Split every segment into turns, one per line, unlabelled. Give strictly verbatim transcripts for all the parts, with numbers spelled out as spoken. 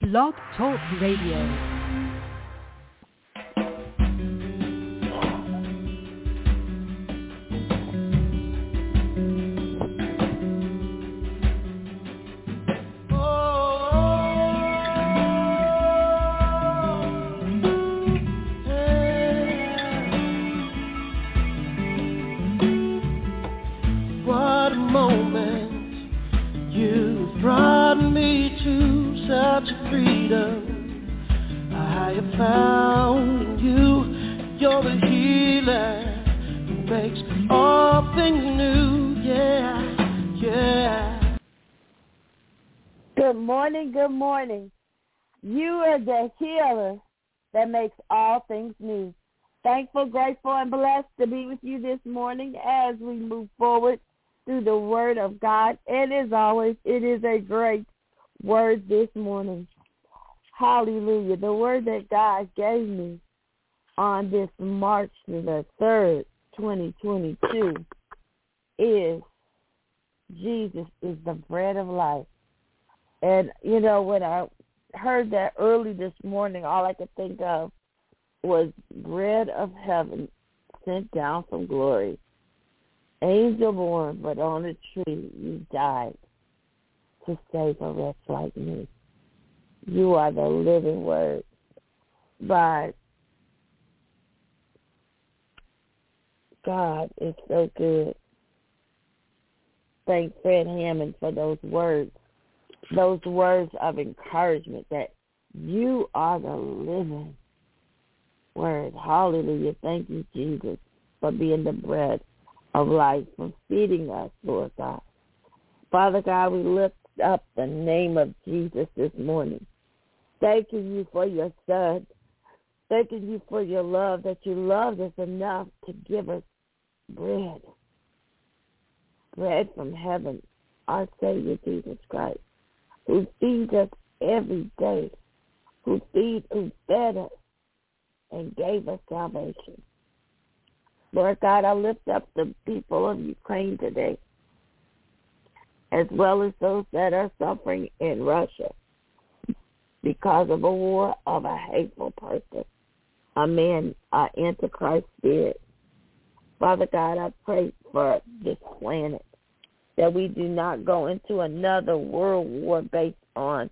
Blog Talk Radio.
Good morning. You are the healer that makes all things new. Thankful, grateful, and blessed to be with you this morning as we move forward through the Word of God. And as always, it is a great word this morning. Hallelujah. The word that God gave me on this March the third, twenty twenty-two is Jesus is the bread of life. And, you know, when I heard that early this morning, all I could think of was bread of heaven sent down from glory. Angel born, but on a tree you died to save a wretch like me. You are the living word. By God is so good. Thank Fred Hammond for those words. Those words of encouragement that you are the living word. Hallelujah. Thank you, Jesus, for being the bread of life, for feeding us, Lord God. Father God, we lift up the name of Jesus this morning. Thanking you for your son. Thanking you for your love, that you loved us enough to give us bread. Bread from heaven, our Savior Jesus Christ, who feeds us every day, who feeds, who fed us and gave us salvation. Lord God, I lift up the people of Ukraine today, as well as those that are suffering in Russia because of a war of a hateful person, a man, an antichrist spirit. Father God, I pray for this planet, that we do not go into another world war based on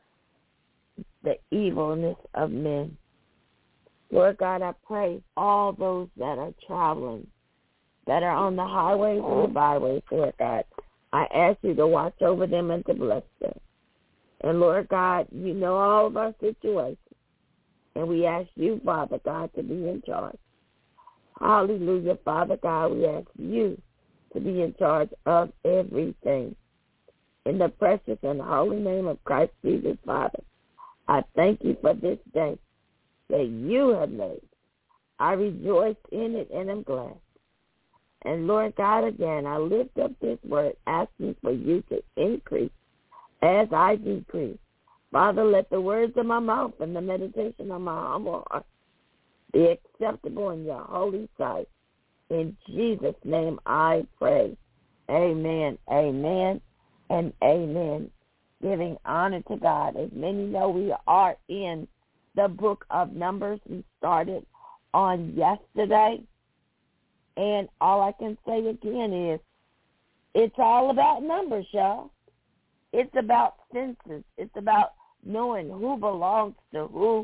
the evilness of men. Lord God, I pray all those that are traveling, that are on the highways and the byways, Lord God, I ask you to watch over them and to bless them. And Lord God, you know all of our situations, and we ask you, Father God, to be in charge. Hallelujah, Father God, we ask you to be in charge of everything. In the precious and holy name of Christ Jesus, Father, I thank you for this day that you have made. I rejoice in it and am glad. And Lord God, again, I lift up this word, asking for you to increase as I decrease. Father, let the words of my mouth and the meditation of my humble heart be acceptable in your holy sight. In Jesus' name I pray. Amen, amen, and amen. Giving honor to God. As many know, we are in the book of Numbers. We started on yesterday. And all I can say again is, it's all about numbers, y'all. It's about census. It's about knowing who belongs to who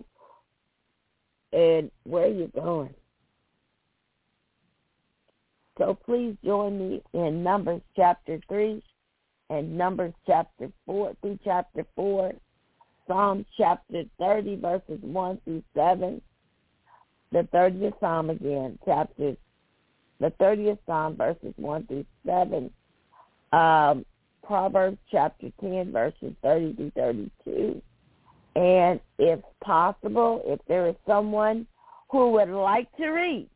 and where you're going. So please join me in Numbers chapter three and Numbers chapter four through chapter four, Psalm chapter thirty, verses one through seven, the thirtieth Psalm again, chapters, the thirtieth Psalm, verses one through seven, um, Proverbs chapter ten, verses thirty through thirty-two. And if possible, if there is someone who would like to read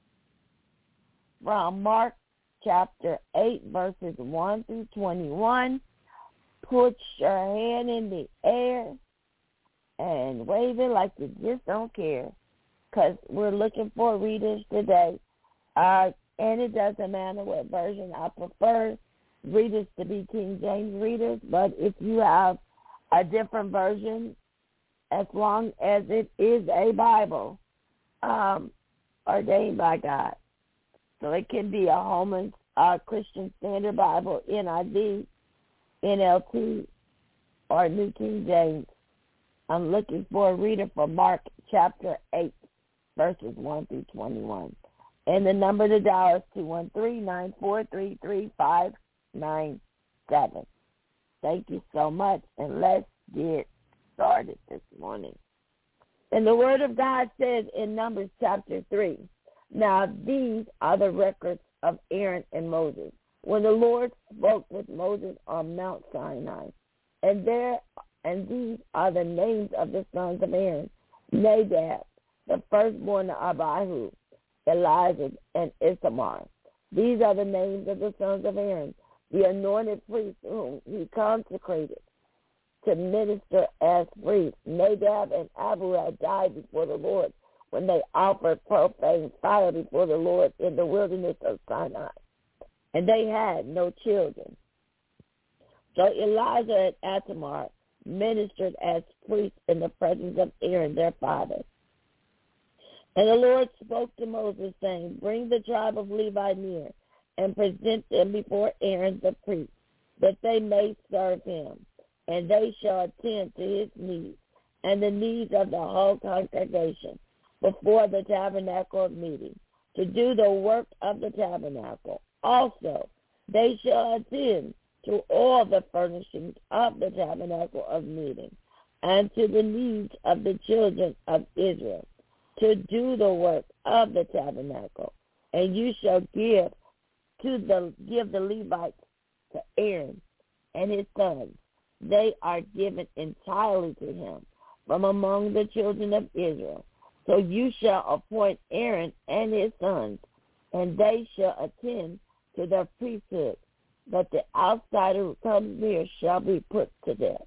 from Mark chapter eight, verses one through twenty-one, put your hand in the air and wave it like you just don't care, because we're looking for readers today. Uh, and it doesn't matter what version. I prefer readers to be King James readers, but if you have a different version, as long as it is a Bible um, ordained by God. So it can be a Holman uh, Christian Standard Bible, N I V, N L T, or New King James. I'm looking for a reader for Mark chapter eight, verses one through twenty-one. And the number to dial is two one three, nine four three, three five nine seven. Thank you so much, and let's get started this morning. And the Word of God says in Numbers chapter three, now these are the records of Aaron and Moses, when the Lord spoke with Moses on Mount Sinai. And there, and these are the names of the sons of Aaron: Nadab, the firstborn of Abihu, Elijah, and Ithamar. These are the names of the sons of Aaron, the anointed priests whom he consecrated to minister as priests. Nadab and Abihu had died before the Lord when they offered profane fire before the Lord in the wilderness of Sinai, and they had no children. So Elijah and Ithamar ministered as priests in the presence of Aaron their father. And the Lord spoke to Moses, saying, bring the tribe of Levi near, and present them before Aaron the priest, that they may serve him, and they shall attend to his needs and the needs of the whole congregation before the tabernacle of meeting, to do the work of the tabernacle. Also, they shall attend to all the furnishings of the tabernacle of meeting, and to the needs of the children of Israel, to do the work of the tabernacle. And you shall give to the give the Levites to Aaron and his sons. They are given entirely to him from among the children of Israel. So you shall appoint Aaron and his sons, and they shall attend to their priesthood, but the outsider who comes near shall be put to death.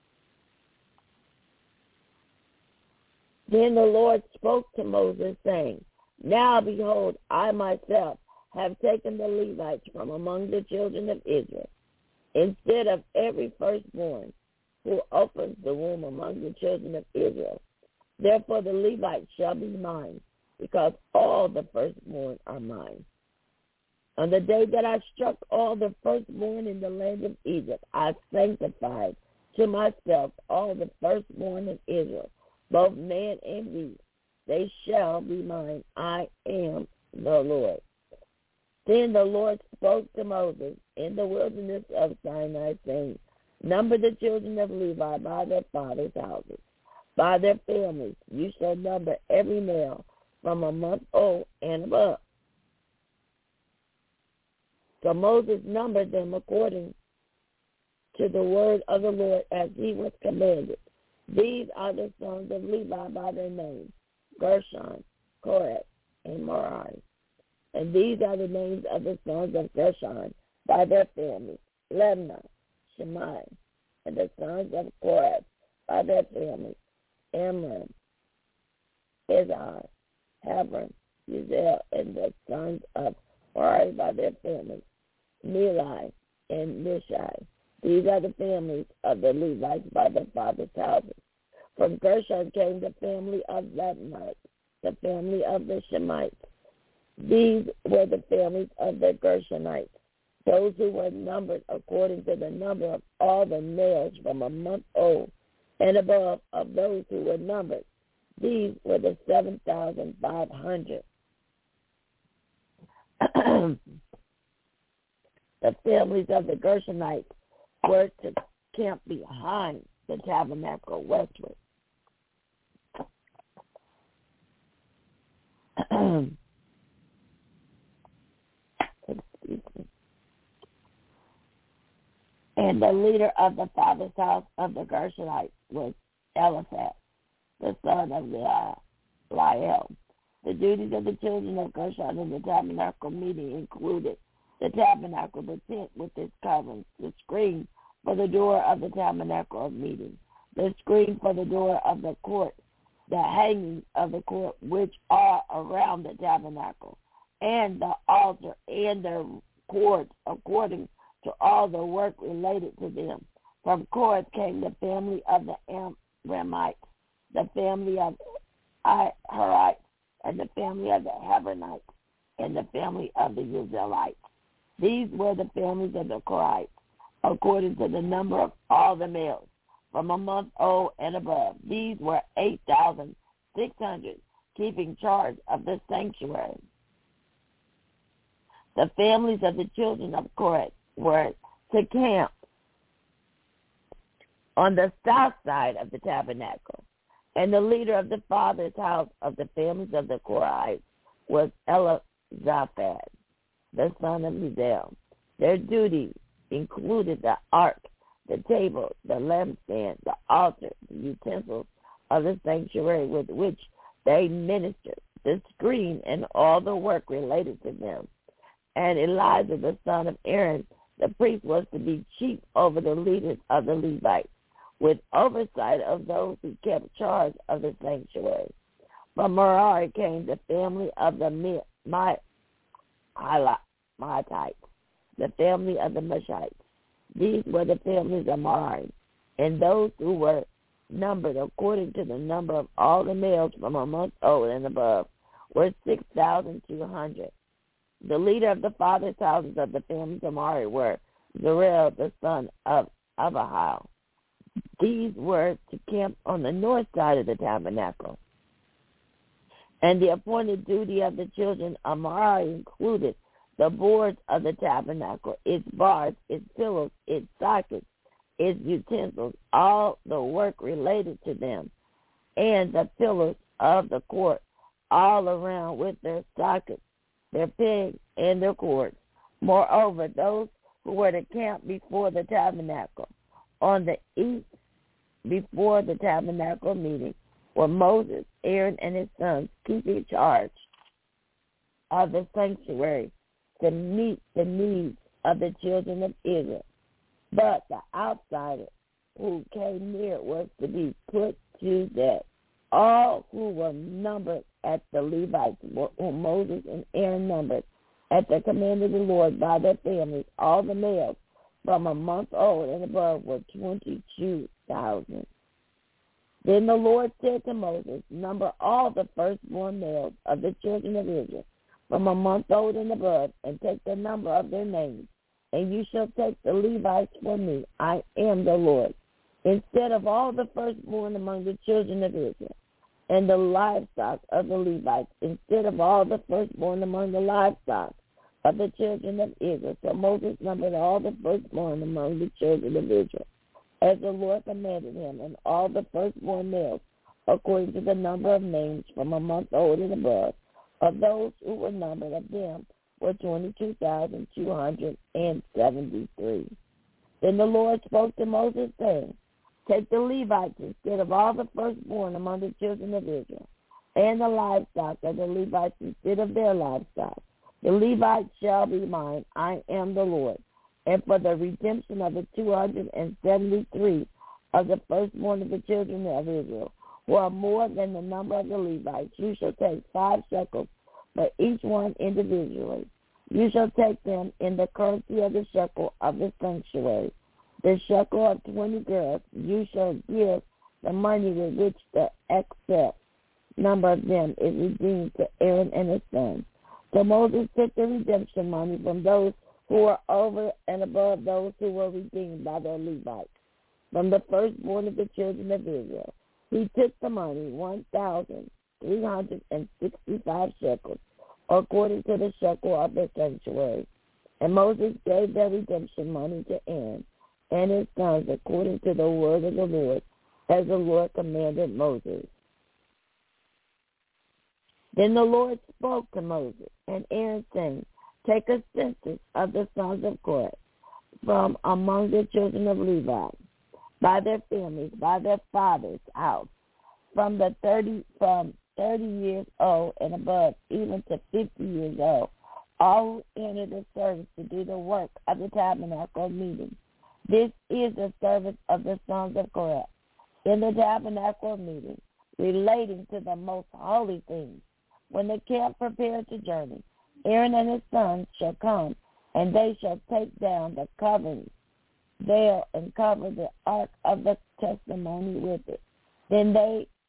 Then the Lord spoke to Moses, saying, now behold, I myself have taken the Levites from among the children of Israel, instead of every firstborn who opens the womb among the children of Israel. Therefore the Levites shall be mine, because all the firstborn are mine. On the day that I struck all the firstborn in the land of Egypt, I sanctified to myself all the firstborn of Israel, both man and beast. They shall be mine. I am the Lord. Then the Lord spoke to Moses in the wilderness of Sinai, saying, number the children of Levi by their fathers' houses, by their families. You shall number every male from a month old and above. So Moses numbered them according to the word of the Lord as he was commanded. These are the sons of Levi by their names: Gershon, Kohath, and Merari. And these are the names of the sons of Gershon by their families: Lebna, Shimei. And the sons of Kohath by their families: Amram, Izhar, Hebron, Uziel. And the sons of Merari by their families: Neri and Nishai. These are the families of the Levites by their fathers' houses. From Gershon came the family of Lebnites, the family of the Shemites. These were the families of the Gershonites, those who were numbered according to the number of all the males from a month old and above of those who were numbered. These were the seven thousand five hundred. The families of the Gershonites were to camp behind the tabernacle westward. Excuse me. And the leader of the father's house of the Gershonites was Eliphaz, the son of Lael. The duties of the children of Gershon in the tabernacle meeting included the tabernacle, the tent with its coverings, the screen for the door of the tabernacle of meeting, the screen for the door of the court, the hangings of the court which are around the tabernacle, and the altar and their cords according to all the work related to them. From Korah came the family of the Amramites. the family of Harites, and the family of the Hebronites, and the family of the Uzzielites. These were the families of the Korahites, according to the number of all the males, from a month old and above. These were eight thousand six hundred, keeping charge of the sanctuary. The families of the children of Korah were to camp on the south side of the tabernacle. And the leader of the father's house of the families of the Korahites was Elizaphan, the son of Uziel. Their duties included the ark, the table, the lampstand, the altar, the utensils of the sanctuary with which they ministered, the screen, and all the work related to them. And Elijah, the son of Aaron, the priest, was to be chief over the leaders of the Levites, with oversight of those who kept charge of the sanctuary. From Merari came the family of the Mahatites, the family of the Mushites. These were the families of Merari, and those who were numbered according to the number of all the males from a month old and above were six thousand two hundred. The leader of the fathers' houses of the families of Merari were Zerel, the son of Abihail. These were to camp on the north side of the tabernacle. And the appointed duty of the children of Merari included the boards of the tabernacle, its bars, its pillars, its sockets, its utensils, all the work related to them, and the pillars of the court all around with their sockets, their pegs, and their cords. Moreover, those who were to camp before the tabernacle on the east before the tabernacle meeting were Moses, Aaron, and his sons, keeping charge of the sanctuary to meet the needs of the children of Israel. But the outsider who came near was to be put to death. All who were numbered at the Levites, whom Moses and Aaron numbered at the command of the Lord by their families, all the males from a month old and above were twenty-two thousand. Then the Lord said to Moses, number all the firstborn males of the children of Israel from a month old and above, and take the number of their names, and you shall take the Levites for me. I am the Lord. Instead of all the firstborn among the children of Israel, and the livestock of the Levites, instead of all the firstborn among the livestock of the children of Israel. So Moses numbered all the firstborn among the children of Israel, as the Lord commanded him, and all the firstborn males, according to the number of names from a month old and above, of those who were numbered of them were twenty-two thousand two hundred seventy-three. Then the Lord spoke to Moses, saying, take the Levites instead of all the firstborn among the children of Israel, and the livestock of the Levites instead of their livestock. The Levites shall be mine. I am the Lord. And for the redemption of the two hundred seventy-three of the firstborn of the children of Israel, who are more than the number of the Levites, you shall take five shekels for each one individually. You shall take them in the currency of the shekel of the sanctuary. The shekel of twenty girls, you shall give the money with which the excess number of them is redeemed to Aaron and his sons. So Moses took the redemption money from those who were over and above those who were redeemed by their Levites, from the firstborn of the children of Israel. He took the money, one thousand three hundred sixty-five shekels, according to the shekel of the sanctuary. And Moses gave their redemption money to Aaron and his sons according to the word of the Lord, as the Lord commanded Moses. Then the Lord spoke to Moses and Aaron, saying, take a census of the sons of Korah from among the children of Levi, by their families, by their fathers' house, from the thirty from thirty years old and above, even to fifty years old, all who enter the service to do the work of the tabernacle meeting. This is the service of the sons of Korah in the tabernacle meeting, relating to the most holy things. When the camp prepared to journey, Aaron and his sons shall come, and they shall take down the covering veil and cover the ark of the testimony with it. Then they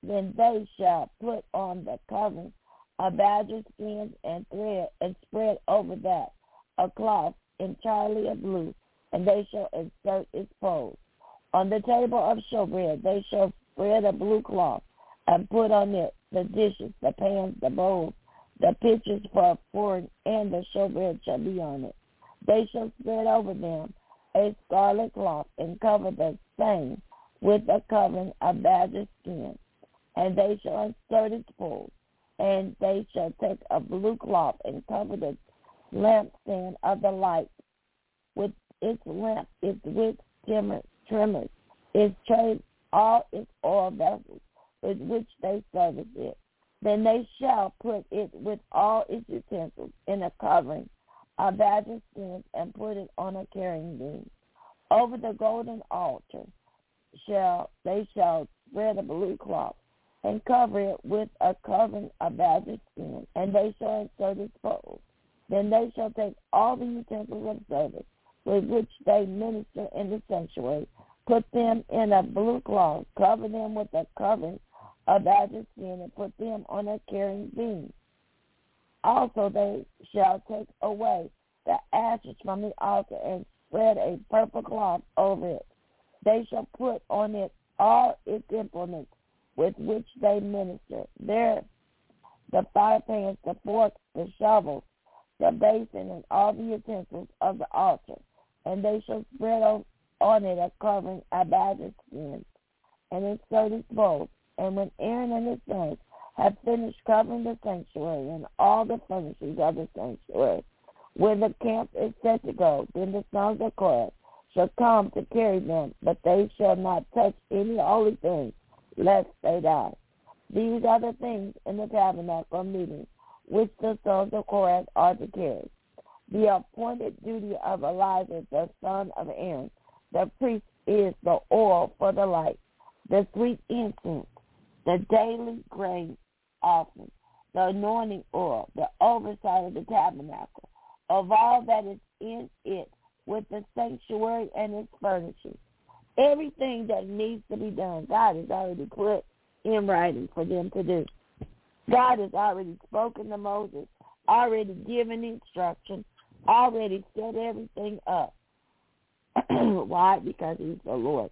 Then they shall put on the covering of badger skins and thread, and spread over that a cloth entirely of blue, and they shall insert its poles. On the table of showbread they shall spread a blue cloth, and put on it the dishes, the pans, the bowls, the pitchers for pouring, and the showbread shall be on it. They shall spread over them a scarlet cloth, and cover the same with a covering of badger skin, and they shall insert its poles. And they shall take a blue cloth and cover the lampstand of the light with its lamp, its wicks, trimmers, trimmers, its trays, all its oil vessels with which they service it. Then they shall put it with all its utensils in a covering of badger skins, and put it on a carrying beam. Over the golden altar shall they shall spread a blue cloth, and cover it with a covering of badger skin, and they shall insert its poles. Then they shall take all the utensils of service with which they minister in the sanctuary, put them in a blue cloth, cover them with a covering of badger skin, and put them on a carrying beam. Also they shall take away the ashes from the altar, and spread a purple cloth over it. They shall put on it all its implements with which they minister, there the fire pans, the forks, the shovels, the basin, and all the utensils of the altar. And they shall spread on, on it a covering of badger skins, and insert its bowls. And when Aaron and his sons have finished covering the sanctuary and all the furnishings of the sanctuary, where the camp is set to go, then the sons of Korah shall come to carry them, but they shall not touch any holy thing, lest they die. These are the things in the tabernacle meeting which the sons of Korah are to carry. The appointed duty of Eleazar, the son of Aaron, the priest, is the oil for the light, the sweet incense, the daily grain offering, the anointing oil, the oversight of the tabernacle, of all that is in it, with the sanctuary and its furnishings. Everything that needs to be done, God has already put in writing for them to do. God has already spoken to Moses, already given instruction, already set everything up. Why? Because he's the Lord.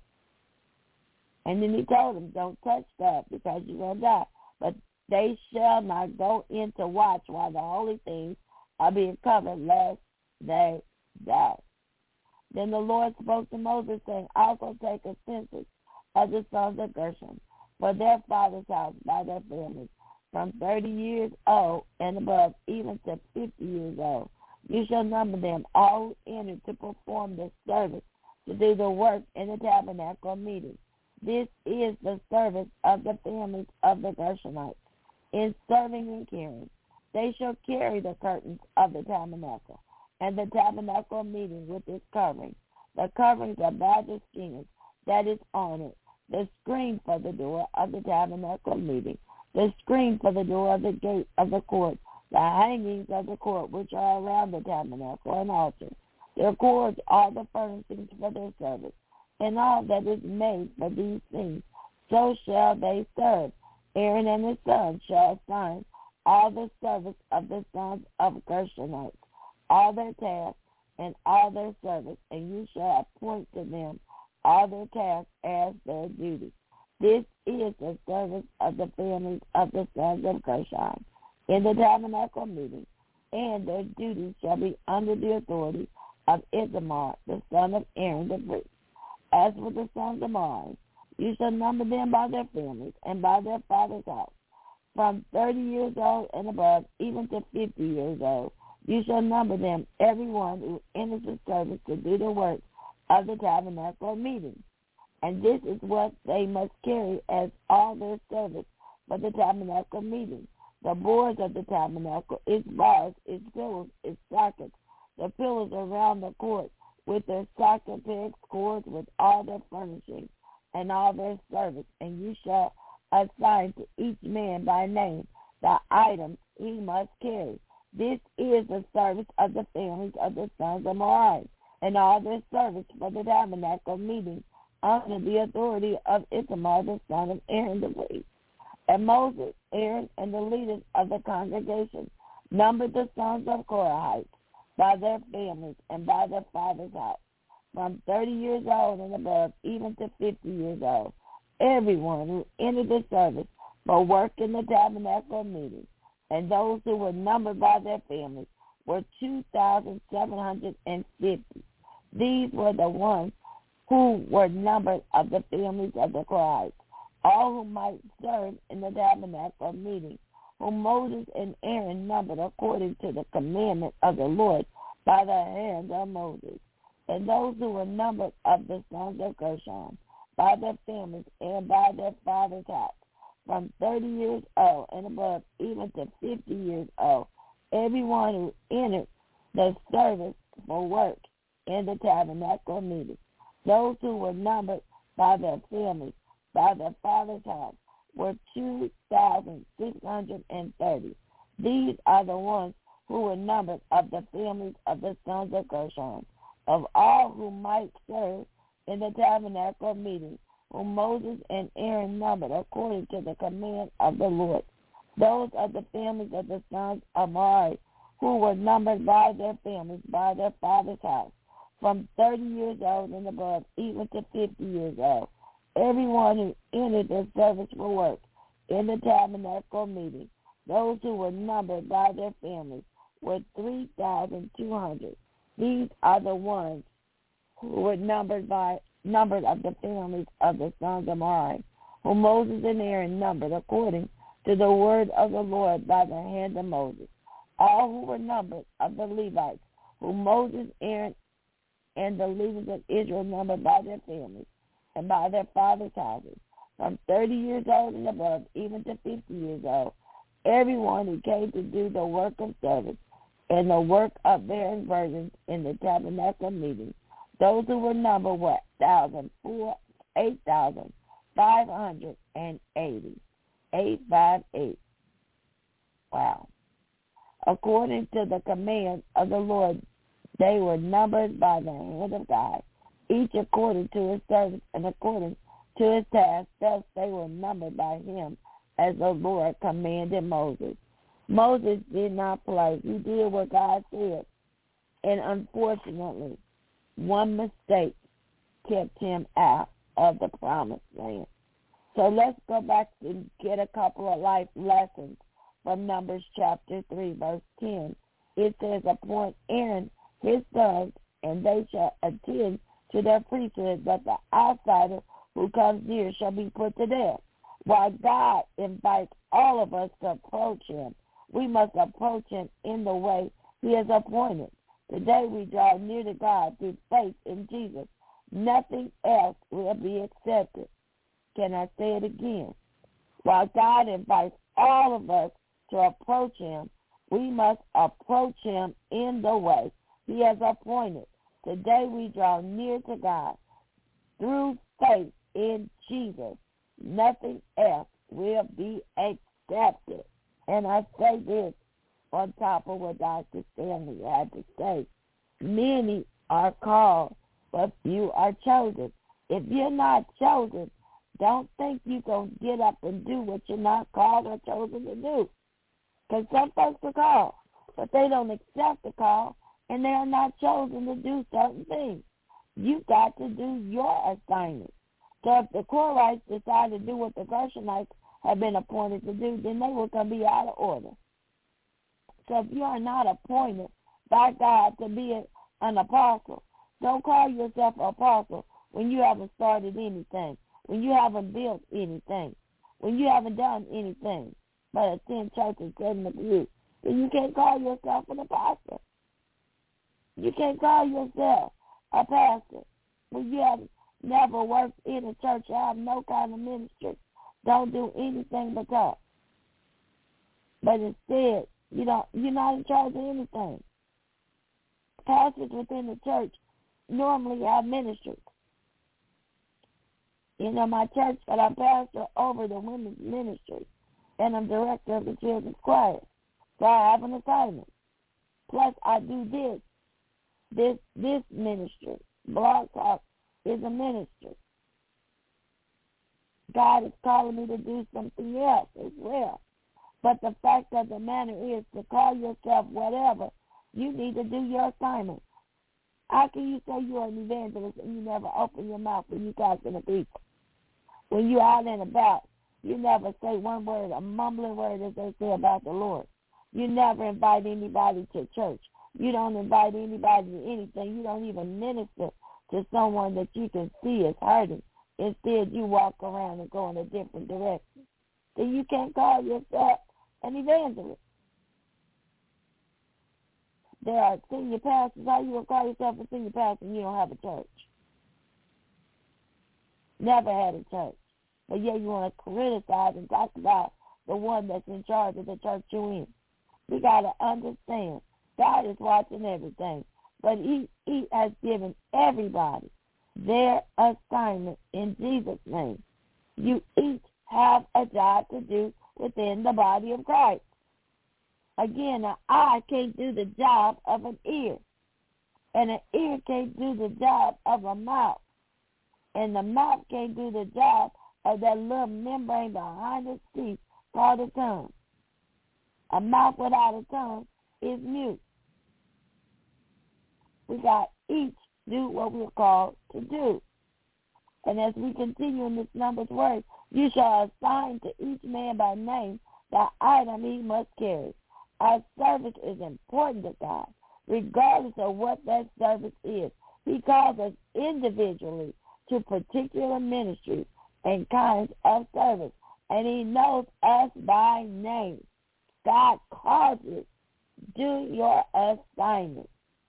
And then he told them, don't touch that because you're going to die. But they shall not go in to watch while the holy things are being covered, lest they die. Then the Lord spoke to Moses, saying, also take a census of the sons of Gershon for their father's house by their families, from thirty years old and above, even to fifty years old. You shall number them, all who enter to perform the service, to do the work in the tabernacle meeting. This is the service of the families of the Gershonites, in serving and carrying. They shall carry the curtains of the tabernacle, and the tabernacle meeting with its covering, the coverings of badger skins that is on it, the screen for the door of the tabernacle meeting, the screen for the door of the gate of the court, the hangings of the court which are around the tabernacle and altar, their cords, all the furnishings for their service, and all that is made for these things. So shall they serve. Aaron and his sons shall assign all the service of the sons of Gershonites, all their tasks and all their service, and you shall appoint to them all their tasks as their duty. This is the service of the families of the sons of Gershon in the tabernacle meeting, and their duties shall be under the authority of Ithamar, the son of Aaron the priest. As for the sons of Merari, you shall number them by their families and by their father's house, from thirty years old and above, even to fifty years old. You shall number them, every one who enters the service to do the work of the tabernacle meeting. And this is what they must carry as all their service for the tabernacle meeting. The boards of the tabernacle, its bars, its pillars, its sockets, the pillars around the court, with their socket pegs, cords, with all their furnishings, and all their service. And you shall assign to each man by name the items he must carry. This is the service of the families of the sons of Merari, and all their service for the tabernacle meeting under the authority of Ithamar, the son of Aaron the priest. And Moses, Aaron, and the leaders of the congregation numbered the sons of Korah by their families and by their fathers' house, from thirty years old and above, even to fifty years old, everyone who entered the service for work in the tabernacle meeting, and those who were numbered by their families were two thousand seven hundred fifty. These were the ones who were numbered of the families of the Korahites, all who might serve in the tabernacle meeting, whom Moses and Aaron numbered according to the commandment of the Lord by the hand of Moses. And those who were numbered of the sons of Gershon by their families and by their fathers' house, from thirty years old and above, even to fifty years old, everyone who entered the service for work in the tabernacle meeting. Those who were numbered by their families, by their father's house, were two thousand six hundred thirty. These are the ones who were numbered of the families of the sons of Gershon, of all who might serve in the tabernacle meeting, whom Moses and Aaron numbered according to the command of the Lord. Those of the families of the sons of Merari, who were numbered by their families, by their father's house, from thirty years old and above, even to fifty years old, everyone who entered the service for work in the tabernacle meeting. Those who were numbered by their families were three thousand two hundred. These are the ones who were numbered by numbered of the families of the sons of Merari, whom Moses and Aaron numbered according to the word of the Lord by the hand of Moses. All who were numbered of the Levites, whom Moses, Aaron, and the leaders of Israel numbered by their families and by their fathers' houses, from thirty years old and above, even to fifty years old, everyone who came to do the work of service and the work of bearing burdens in the tabernacle meeting. Those who were numbered were eight thousand five hundred eighty. eight five eight. Wow. According to the command of the Lord, they were numbered by the hand of God, each according to his service and according to his task. Thus they were numbered by him as the Lord commanded Moses. Moses did not play. He did what God said. And unfortunately, one mistake kept him out of the promised land. So let's go back and get a couple of life lessons from Numbers chapter three, verse ten. It says, appoint Aaron his sons, and they shall attend to their priesthood, but the outsider who comes near shall be put to death. While God invites all of us to approach him, we must approach him in the way he has appointed. Today we draw near to God through faith in Jesus. Nothing else will be accepted. Can I say it again? While God invites all of us to approach him, we must approach him in the way he has appointed. Today we draw near to God through faith in Jesus. Nothing else will be accepted. And I say this on top of what Doctor Stanley had to say. Many are called, but few are chosen. If you're not chosen, don't think you're going to get up and do what you're not called or chosen to do. Because some folks are called, but they don't accept the call, and they are not chosen to do certain things. You've got to do your assignment. So if the Korahites decide to do what the Gershonites have been appointed to do, then they will come be out of order. So if you are not appointed by God to be an apostle, don't call yourself an apostle when you haven't started anything, when you haven't built anything, when you haven't done anything but attend church and sit in the pew. Then you can't call yourself an apostle. You can't call yourself a pastor when you have never worked in a church, you have no kind of ministry, don't do anything but talk. But instead, you don't, you're not in charge of anything. Pastors within the church normally have ministries. You know, my church, but I'm pastor over the women's ministry, and I'm director of the children's choir. So I have an assignment. Plus, I do this, this, this ministry. Blog Talk is a ministry. God is calling me to do something else as well. But the fact of the matter is, to call yourself whatever, you need to do your assignment. How can you say you're an evangelist and you never open your mouth when you're talking to people? When you're out and about, you never say one word, a mumbling word, as they say about the Lord. You never invite anybody to church. You don't invite anybody to anything. You don't even minister to someone that you can see is hurting. Instead, you walk around and go in a different direction. So you can't call yourself an evangelist. There are senior pastors. How you going to call yourself a senior pastor and you don't have a church? Never had a church. But yet you want to criticize and talk about the one that's in charge of the church you're in. We got to understand God is watching everything. But he, he has given everybody their assignment in Jesus' name. You each have a job to do within the body of Christ. Again, an eye can't do the job of an ear. And an ear can't do the job of a mouth. And the mouth can't do the job of that little membrane behind the teeth called a tongue. A mouth without a tongue is mute. We got each do what we're called to do. And as we continue in this Numbers word, you shall assign to each man by name the item he must carry. Our service is important to God, regardless of what that service is. He calls us individually to particular ministries and kinds of service, and he knows us by name. God calls you. Do your assignment.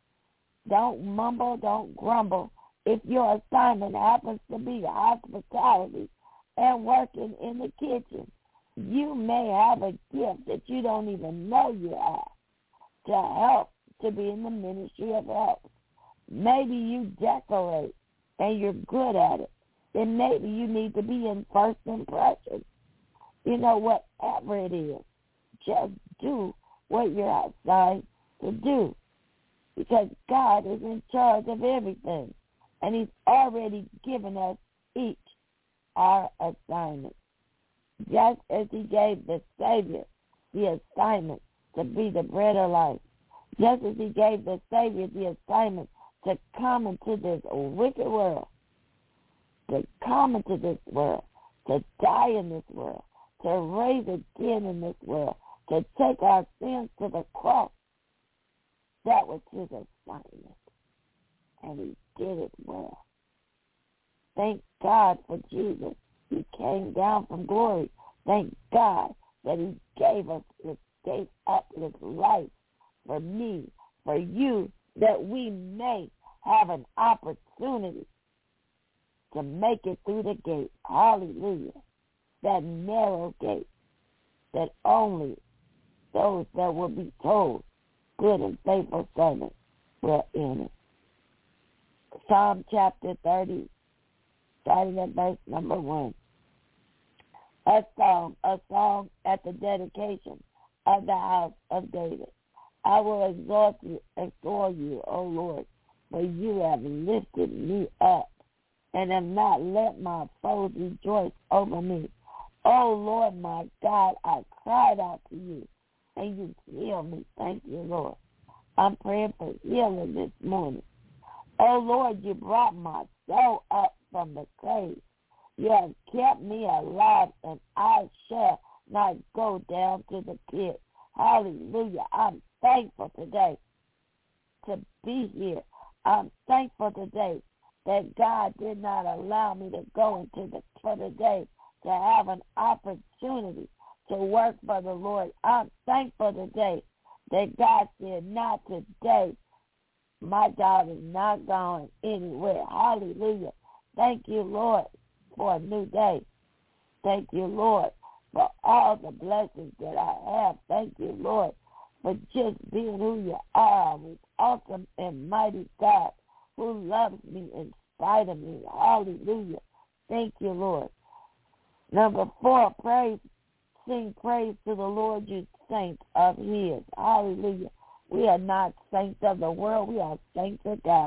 Don't mumble, don't grumble. If your assignment happens to be hospitality and working in the kitchen, you may have a gift that you don't even know you have to help, to be in the ministry of help. Maybe you decorate and you're good at it. Then maybe you need to be in first impressions. You know, whatever it is, just do what you're assigned to do. Because God is in charge of everything. And he's already given us each our assignment. Just as he gave the Savior the assignment to be the bread of life. Just as he gave the Savior the assignment to come into this wicked world. To come into this world. To die in this world. To raise again in this world. To take our sins to the cross. That was his assignment. And he did it well. Thank God for Jesus. He came down from glory. Thank God that he gave us his, gave up his life for me, for you, that we may have an opportunity to make it through the gate. Hallelujah. That narrow gate that only those that will be told, good and faithful servants, were in it. Psalm chapter thirty, starting at verse number one. A song, a song at the dedication of the house of David. I will exalt you, extol you, O Lord, for you have lifted me up and have not let my foes rejoice over me. O Lord, my God, I cried out to you, and you healed me. Thank you, Lord. I'm praying for healing this morning. O Lord, you brought my soul up from the grave. You have kept me alive, and I shall not go down to the pit. Hallelujah. I'm thankful today to be here. I'm thankful today that God did not allow me to go into the for the day to have an opportunity to work for the Lord. I'm thankful today that God said, not today. My job is not going anywhere. Hallelujah. Thank you, Lord, for a new day. Thank you, Lord, for all the blessings that I have. Thank you, Lord, for just being who you are, with awesome and mighty God who loves me in spite of me. Hallelujah. Thank you, Lord. Number four, praise, sing praise to the Lord, you saints of his. Hallelujah. We are not saints of the world. We are saints of God.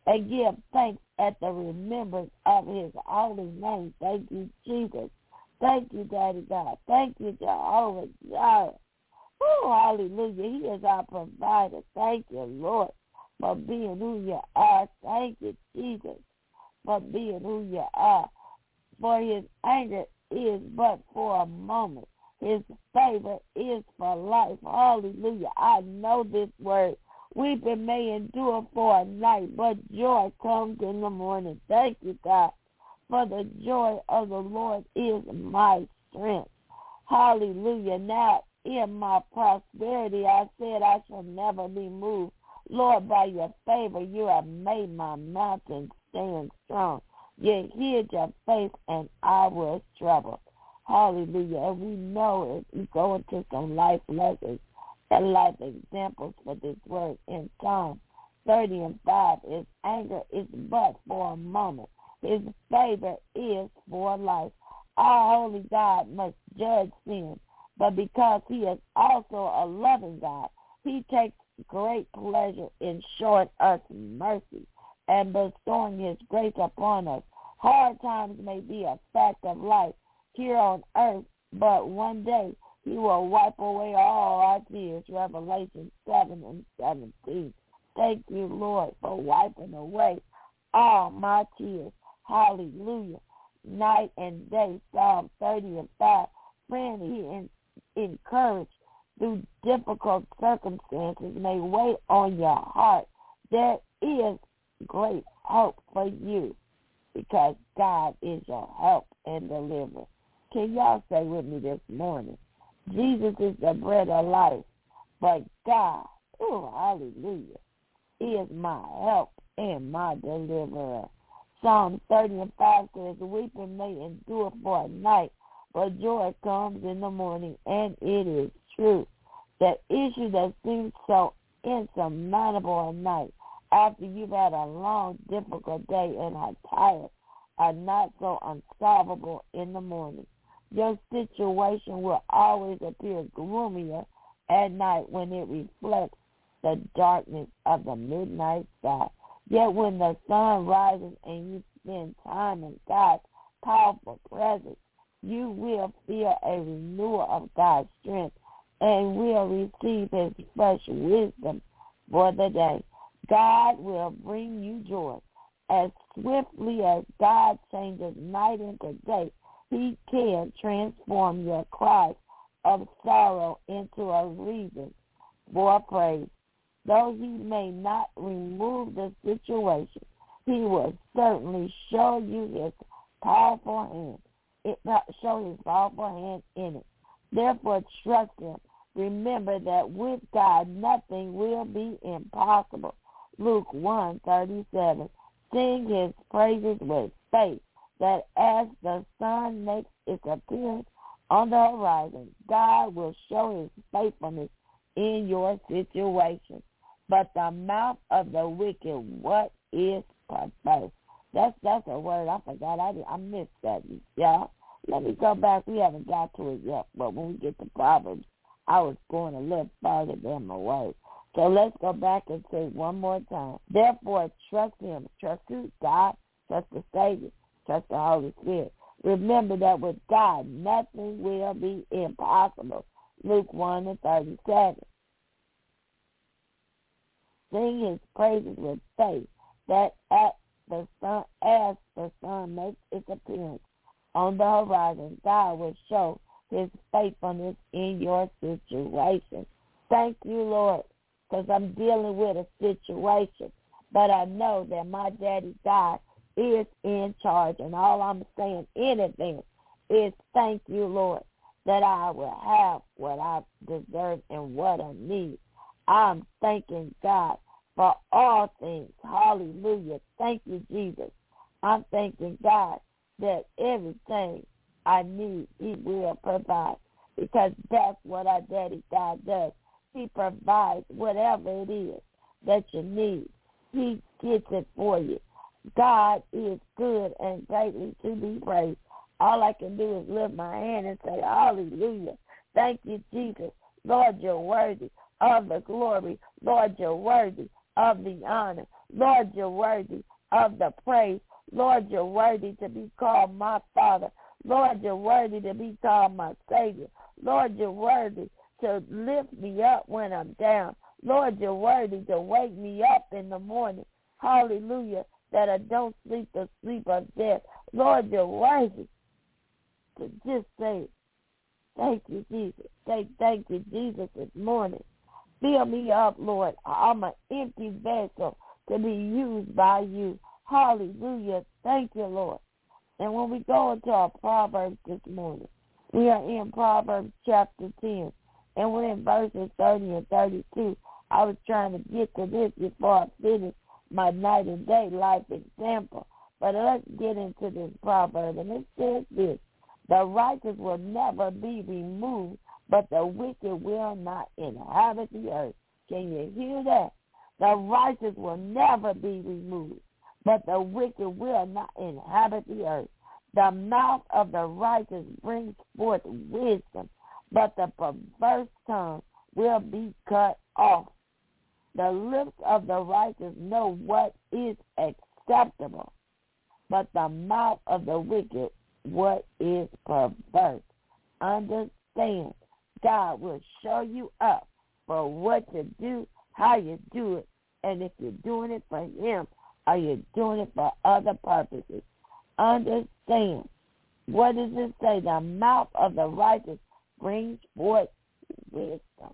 and give thanks at the remembrance of his holy name. Thank you, Jesus. Thank you, Daddy God. Thank you, Jehovah Jireh. Oh, hallelujah. He is our provider. Thank you, Lord, for being who you are. Thank you, Jesus, for being who you are. For his anger is but for a moment. His favor is for life. Hallelujah. I know this word. Weeping may endure for a night, but joy comes in the morning. Thank you, God, for the joy of the Lord is my strength. Hallelujah. Now, in my prosperity, I said I shall never be moved. Lord, by your favor, you have made my mountain stand strong. You hid your face, and I was troubled. Hallelujah. And we know it. We go into some life lessons and life examples for this word in Psalm thirty and five. His anger is but for a moment. His favor is for life. Our holy God must judge sin, but because he is also a loving God, he takes great pleasure in showing us mercy and bestowing his grace upon us. Hard times may be a fact of life here on earth, but one day he will wipe away all our tears. Revelation seven and seventeen. Thank you, Lord, for wiping away all my tears. Hallelujah. Night and day, Psalm thirty and five. Friend, he encouraged through difficult circumstances may weigh on your heart. There is great hope for you because God is your help and deliverer. Can y'all say with me this morning? Jesus is the bread of life, but God, oh, hallelujah, is my help and my deliverer. Psalm thirty and five says, weeping may endure for a night, but joy comes in the morning, and it is true. The issue that seems so insurmountable at night, after you've had a long, difficult day and are tired, are not so unsolvable in the morning. Your situation will always appear gloomier at night when it reflects the darkness of the midnight sky. Yet when the sun rises and you spend time in God's powerful presence, you will feel a renewal of God's strength and will receive his fresh wisdom for the day. God will bring you joy. As swiftly as God changes night into day, he can transform your cries of sorrow into a reason for praise. Though he may not remove the situation, he will certainly show you his powerful hand. It show his powerful hand in it. Therefore, trust him. Remember that with God, nothing will be impossible. Luke one thirty-seven. Sing his praises with faith, that as the sun makes its appearance on the horizon, God will show his faithfulness in your situation. But the mouth of the wicked, what is perverse? That's that's a word I forgot. I I missed that, y'all. Let me go back. We haven't got to it yet, but when we get to Proverbs, I was going a little farther than my word. So let's go back and say one more time. Therefore, trust him. Trust who? God. Trust the Savior. Trust the Holy Spirit. Remember that with God, nothing will be impossible. Luke one and thirty-seven. Sing his praises with faith, that at the sun, as the sun makes its appearance on the horizon, God will show his faithfulness in your situation. Thank you, Lord, because I'm dealing with a situation, but I know that my daddy God is in charge, and all I'm saying in advance is thank you, Lord, that I will have what I deserve and what I need. I'm thanking God for all things. Hallelujah. Thank you, Jesus. I'm thanking God that everything I need, he will provide, because that's what our daddy God does. He provides whatever it is that you need. He gets it for you. God is good and greatly to be praised. All I can do is lift my hand and say, hallelujah. Thank you, Jesus. Lord, you're worthy of the glory. Lord, you're worthy of the honor. Lord, you're worthy of the praise. Lord, you're worthy to be called my Father. Lord, you're worthy to be called my Savior. Lord, you're worthy to lift me up when I'm down. Lord, you're worthy to wake me up in the morning. Hallelujah, that I don't sleep the sleep of death. Lord, you're worthy to just say, thank you, Jesus. Say thank you, Jesus, this morning. Fill me up, Lord. I'm an empty vessel to be used by you. Hallelujah. Thank you, Lord. And when we go into our Proverbs this morning, we are in Proverbs chapter ten, and we're in verses thirty and thirty-two. I was trying to get to this before I finish my night and day life example. But let's get into this proverb, and it says this: the righteous will never be removed, but the wicked will not inhabit the earth. Can you hear that? The righteous will never be removed, but the wicked will not inhabit the earth. The mouth of the righteous brings forth wisdom, but the perverse tongue will be cut off. The lips of the righteous know what is acceptable, but the mouth of the wicked what is perverse. Understand, God will show you up for what you do, how you do it, and if you're doing it for him or you're doing it for other purposes. Understand. What does it say? The mouth of the righteous brings forth wisdom,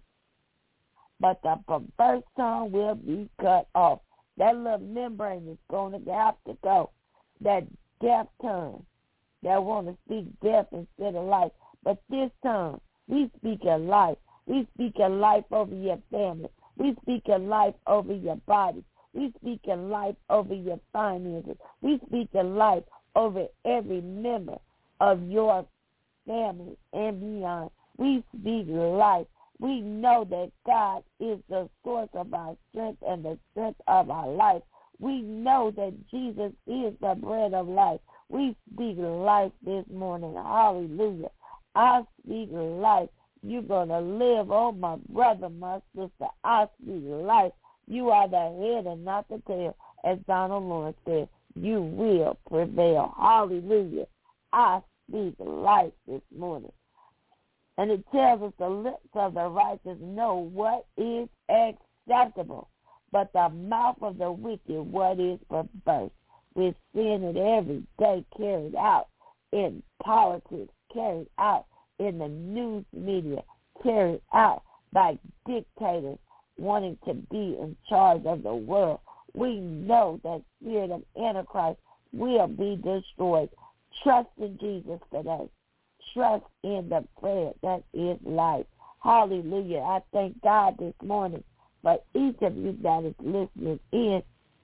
but the perverse tongue will be cut off. That little membrane is going to have to go. That deaf tongue that want to speak death instead of life. But this tongue, we speak a life. We speak a life over your family. We speak a life over your body. We speak a life over your finances. We speak a life over every member of your family and beyond. We speak life. We know that God is the source of our strength and the strength of our life. We know that Jesus is the bread of life. We speak life this morning. Hallelujah. I speak life. You're going to live, oh, my brother, my sister. I speak life. You are the head and not the tail. As Donald Lawrence said, you will prevail. Hallelujah. I speak life this morning. And it tells us the lips of the righteous know what is acceptable, but the mouth of the wicked what is perverse. We're seeing it every day carried out in politics, carried out in the news media, carried out by dictators wanting to be in charge of the world. We know that spirit of Antichrist will be destroyed. Trust in Jesus today. Trust in the prayer that is life. Hallelujah. I thank God this morning for each of you that is listening in.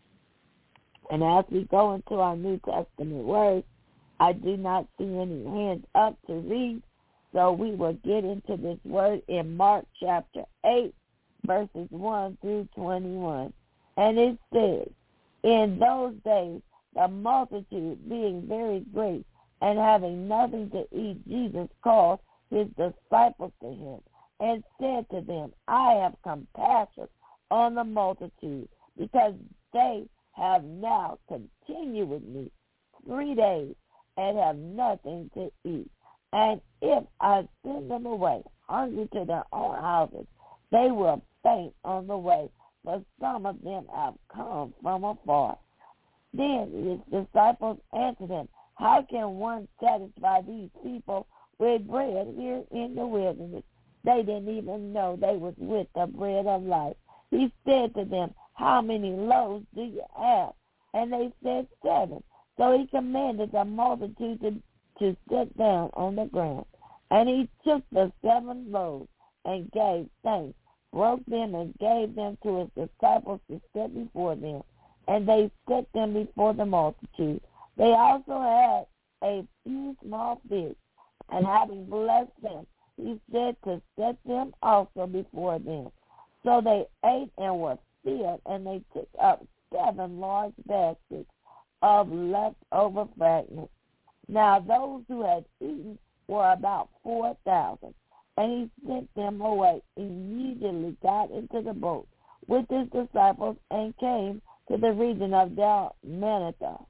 And as we go into our New Testament words, I do not see any hands up to read. So we will get into this word in Mark chapter eight, verses one through twenty-one. And it says, in those days, the multitude being very great and having nothing to eat, Jesus called his disciples to him and said to them, I have compassion on the multitude, because they have now continued with me three days and have nothing to eat. And if I send them away hungry to their own houses, they will faint on the way, for some of them have come from afar. Then his disciples answered him, how can one satisfy these people with bread here in the wilderness? They didn't even know they was with the bread of life. He said to them, how many loaves do you have? And they said seven. So he commanded the multitude to, to sit down on the ground. And he took the seven loaves and gave thanks, broke them and gave them to his disciples to set before them. And they set them before the multitude. They also had a few small fish, and having blessed them, he said to set them also before them. So they ate and were filled, and they took up seven large baskets of leftover fragments. Now those who had eaten were about four thousand. And he sent them away, immediately got into the boat with his disciples, and came to the region of Dalmanutha,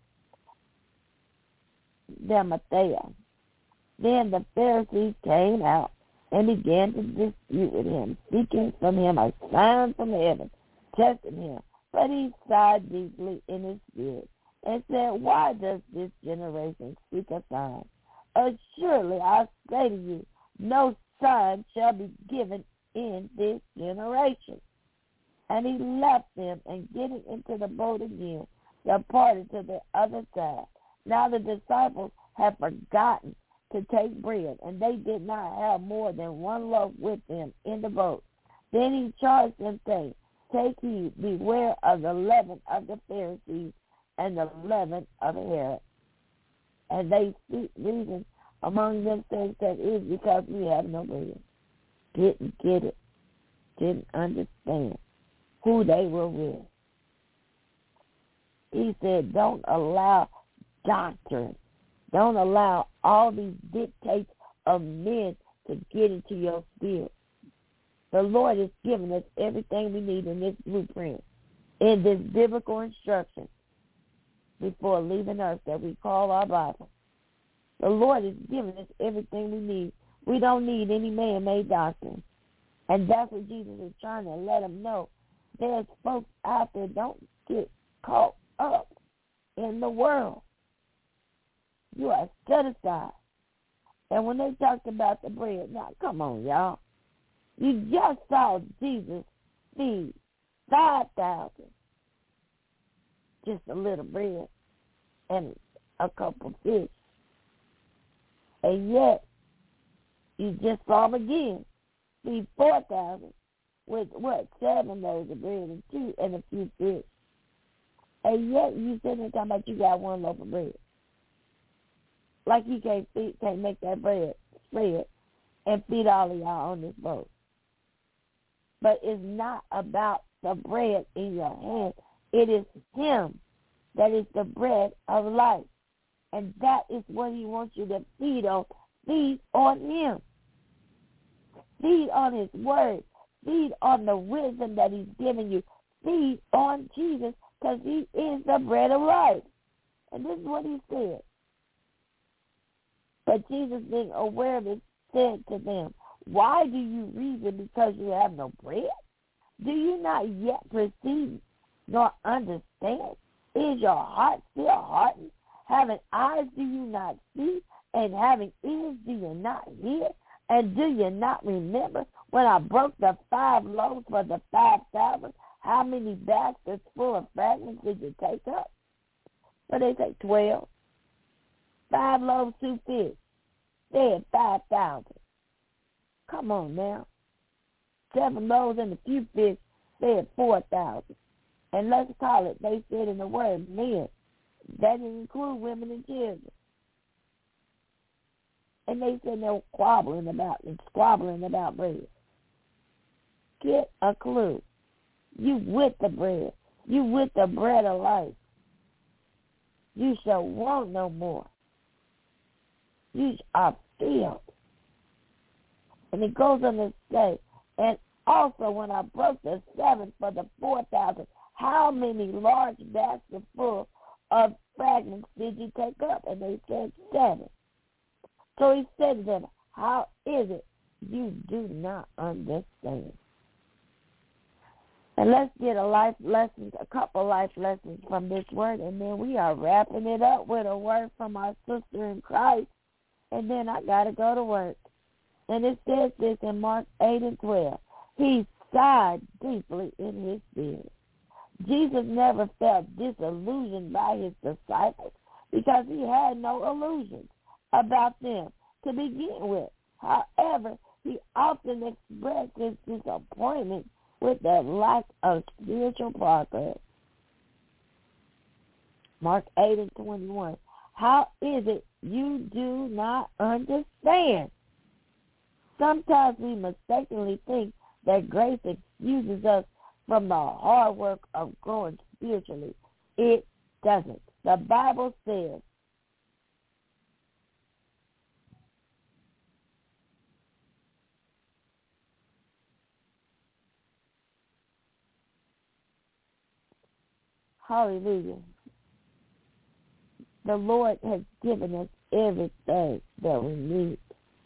Damathea. Then the Pharisees came out and began to dispute with him, seeking from him a sign from heaven, testing him. But he sighed deeply in his spirit and said, why does this generation seek a sign? Assuredly, I say to you, no sign shall be given in this generation. And he left them, and getting into the boat again, departed to the other side. Now the disciples had forgotten to take bread, and they did not have more than one loaf with them in the boat. Then he charged them, saying, take heed, beware of the leaven of the Pharisees and the leaven of Herod. And they reasoned among themselves that it is because we have no bread. Didn't get it. Didn't understand who they were with. He said, don't allow doctrine. Don't allow all these dictates of men to get into your spirit. The Lord has given us everything we need in this blueprint, in this biblical instruction before leaving us that we call our Bible. The Lord has given us everything we need. We don't need any man-made doctrine. And that's what Jesus is trying to let them know. There's folks out there, don't get caught up in the world. You are set aside. And when they talked about the bread, now come on, y'all. You just saw Jesus feed five thousand. Just a little bread and a couple of fish. And yet, you just saw him again feed four thousand with, what, seven loaves of bread and two and a few fish. And yet, you sitting there talking about you got one loaf of bread. Like you can't feed, can't make that bread spread and feed all of y'all on this boat. But it's not about the bread in your hand. It is him that is the bread of life. And that is what he wants you to feed on. Feed on him. Feed on his word. Feed on the wisdom that he's given you. Feed on Jesus because he is the bread of life. And this is what he said. But Jesus, being aware of it, said to them, why do you reason because you have no bread? Do you not yet perceive nor understand? Is your heart still hardened? Having eyes do you not see? And having ears do you not hear? And do you not remember when I broke the five loaves for the five thousand? How many baskets full of fragments did you take up? But they say twelve. Five loaves, two fish. They had five thousand. Come on now. Seven loaves and a few fish, they had four thousand. And let's call it, they said in the word, men. That didn't include women and children. And they said they're squabbling about and squabbling about bread. Get a clue. You with the bread. You with the bread of life. You shall want no more. You are filled. And it goes on to say, and also when I broke the seven for the four thousand, how many large baskets full of fragments did you take up? And they said seven. So he said to them, how is it you do not understand? And let's get a life lesson, a couple life lessons from this word, and then we are wrapping it up with a word from our sister in Christ, and then I got to go to work. And it says this in Mark eight and twelve. He sighed deeply in his spirit. Jesus never felt disillusioned by his disciples because he had no illusions about them to begin with. However, he often expressed his disappointment with the lack of spiritual progress. Mark eight and twenty-one. How is it you do not understand? Sometimes we mistakenly think that grace excuses us from the hard work of growing spiritually. It doesn't. The Bible says, hallelujah, the Lord has given us everything that we need.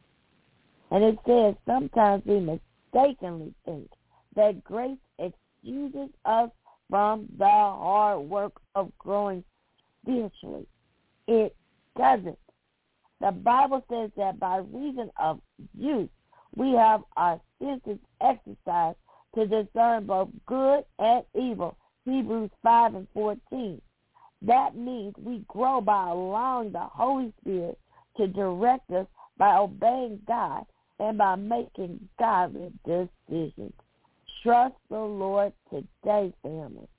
And it says sometimes we mistakenly think that grace excuses us from the hard work of growing spiritually. It doesn't. The Bible says that by reason of youth, we have our senses exercised to discern both good and evil. Hebrews five and fourteen. That means we grow by allowing the Holy Spirit to direct us, by obeying God, and by making godly decisions. Trust the Lord today, family.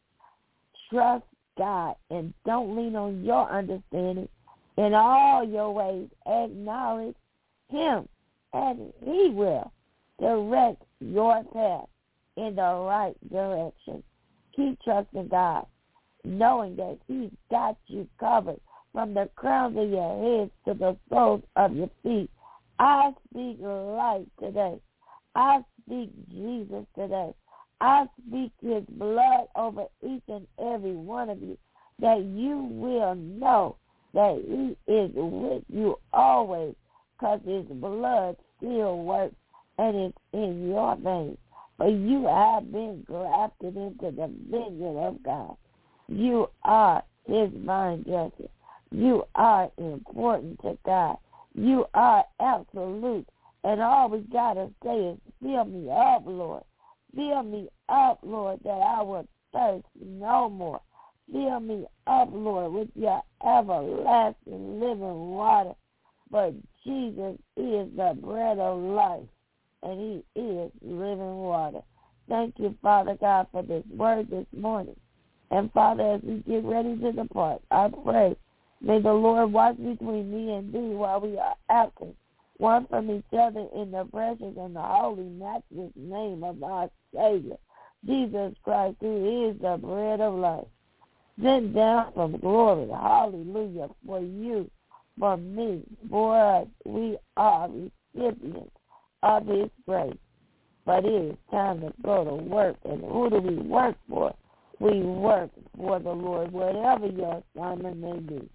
Trust God and don't lean on your understanding. In all your ways, acknowledge Him, and He will direct your path in the right direction. Keep trusting God, knowing that He's got you covered from the crowns of your heads to the soles of your feet. I speak life today. I speak Jesus today. I speak His blood over each and every one of you, that you will know that He is with you always, because His blood still works and it's in your veins. But you have been grafted into the vineyard of God. You are His vine dresser. You are important to God. You are absolute. And all we got to say is, fill me up, Lord. Fill me up, Lord, that I will thirst no more. Fill me up, Lord, with your everlasting living water. But Jesus is the bread of life, and He is living water. Thank you, Father God, for this word this morning. And, Father, as we get ready to depart, I pray, may the Lord watch between me and thee while we are absent, one from each other, in the precious and the holy, matchless name of our Savior, Jesus Christ, who is the bread of life. Sent down from glory, hallelujah, for you, for me, for us. We are recipients of His grace. But it is time to go to work. And who do we work for? We work for the Lord, whatever your assignment may be.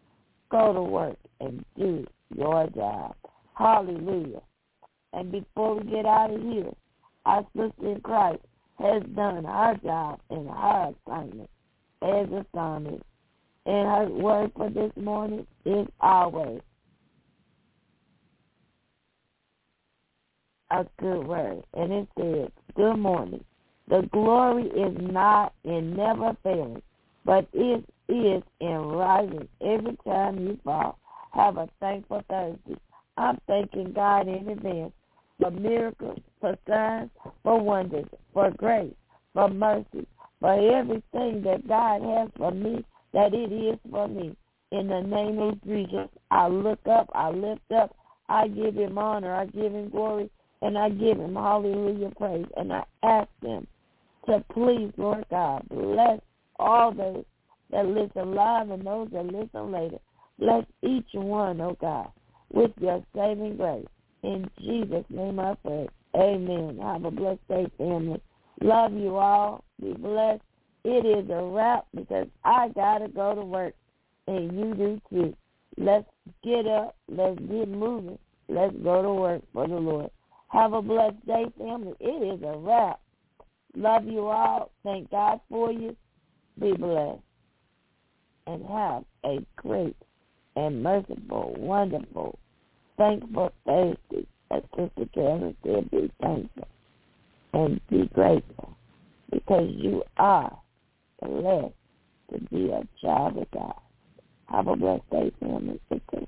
Go to work and do your job. Hallelujah. And before we get out of here, our sister in Christ has done her job and her assignment as a psalmist. And her word for this morning is always a good word. And it says, good morning. The glory is not in never failing, but it is in rising every time you fall. Have a thankful Thursday. I'm thanking God in advance for miracles, for signs, for wonders, for grace, for mercy, for everything that God has for me, that it is for me. In the name of Jesus, I look up, I lift up, I give Him honor, I give Him glory, and I give Him hallelujah praise. And I ask Him to please, Lord God, bless all those that listen live and those that listen later. Bless each one, oh God, with your saving grace. In Jesus' name I pray. Amen. Have a blessed day, family. Love you all. Be blessed. It is a wrap because I got to go to work, and you do too. Let's get up. Let's get moving. Let's go to work for the Lord. Have a blessed day, family. It is a wrap. Love you all. Thank God for you. Be blessed. And have a great and merciful, wonderful, thankful Thursday. As Sister Karen said, be thankful and be grateful because you are blessed to be a child of God. Have a blessed day, family.